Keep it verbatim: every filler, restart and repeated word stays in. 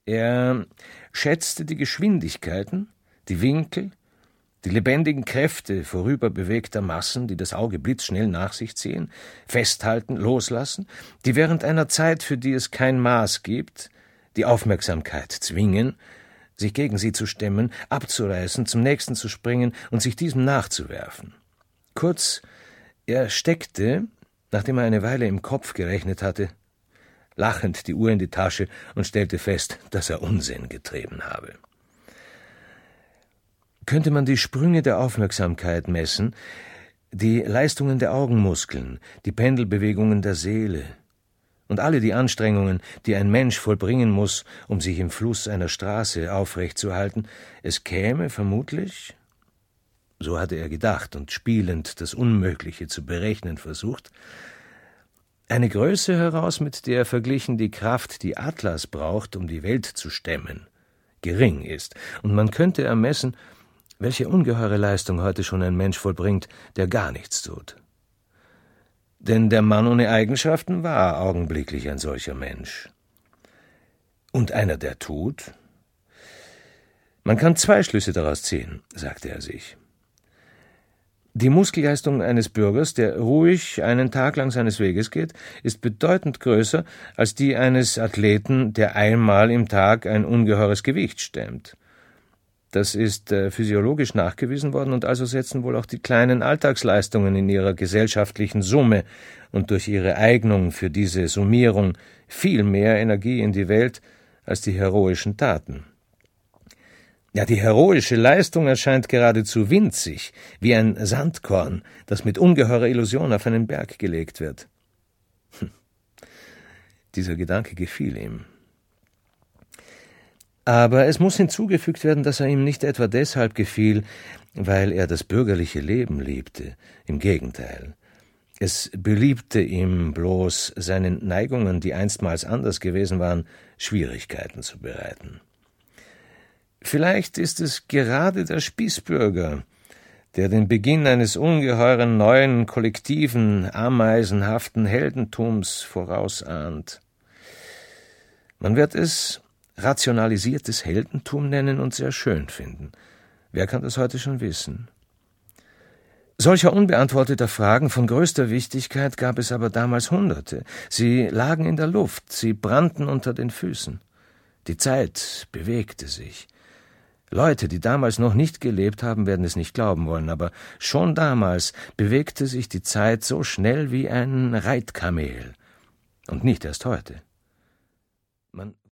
Er schätzte die Geschwindigkeiten, die Winkel, die lebendigen Kräfte vorüberbewegter Massen, die das Auge blitzschnell nach sich ziehen, festhalten, loslassen, die während einer Zeit, für die es kein Maß gibt, die Aufmerksamkeit zwingen, sich gegen sie zu stemmen, abzureißen, zum nächsten zu springen und sich diesem nachzuwerfen. Kurz, er steckte, nachdem er eine Weile im Kopf gerechnet hatte, lachend die Uhr in die Tasche und stellte fest, dass er Unsinn getrieben habe. Könnte man die Sprünge der Aufmerksamkeit messen, die Leistungen der Augenmuskeln, die Pendelbewegungen der Seele und alle die Anstrengungen, die ein Mensch vollbringen muss, um sich im Fluss einer Straße aufrechtzuerhalten, es käme vermutlich, so hatte er gedacht und spielend das Unmögliche zu berechnen versucht, eine Größe heraus, mit der verglichen die Kraft, die Atlas braucht, um die Welt zu stemmen, gering ist, und man könnte ermessen, welche ungeheure Leistung heute schon ein Mensch vollbringt, der gar nichts tut. Denn der Mann ohne Eigenschaften war augenblicklich ein solcher Mensch. Und einer, der tut? Man kann zwei Schlüsse daraus ziehen, sagte er sich. Die Muskelleistung eines Bürgers, der ruhig einen Tag lang seines Weges geht, ist bedeutend größer als die eines Athleten, der einmal im Tag ein ungeheures Gewicht stemmt. Das ist äh, physiologisch nachgewiesen worden, und also setzen wohl auch die kleinen Alltagsleistungen in ihrer gesellschaftlichen Summe und durch ihre Eignung für diese Summierung viel mehr Energie in die Welt als die heroischen Taten. Ja, die heroische Leistung erscheint geradezu winzig, wie ein Sandkorn, das mit ungeheurer Illusion auf einen Berg gelegt wird. Hm. Dieser Gedanke gefiel ihm. Aber es muss hinzugefügt werden, dass er ihm nicht etwa deshalb gefiel, weil er das bürgerliche Leben liebte. Im Gegenteil. Es beliebte ihm bloß, seinen Neigungen, die einstmals anders gewesen waren, Schwierigkeiten zu bereiten. Vielleicht ist es gerade der Spießbürger, der den Beginn eines ungeheuren neuen, kollektiven, ameisenhaften Heldentums vorausahnt. Man wird es rationalisiertes Heldentum nennen und sehr schön finden. Wer kann das heute schon wissen? Solcher unbeantworteter Fragen von größter Wichtigkeit gab es aber damals Hunderte. Sie lagen in der Luft, sie brannten unter den Füßen. Die Zeit bewegte sich. Leute, die damals noch nicht gelebt haben, werden es nicht glauben wollen, aber schon damals bewegte sich die Zeit so schnell wie ein Reitkamel. Und nicht erst heute. Man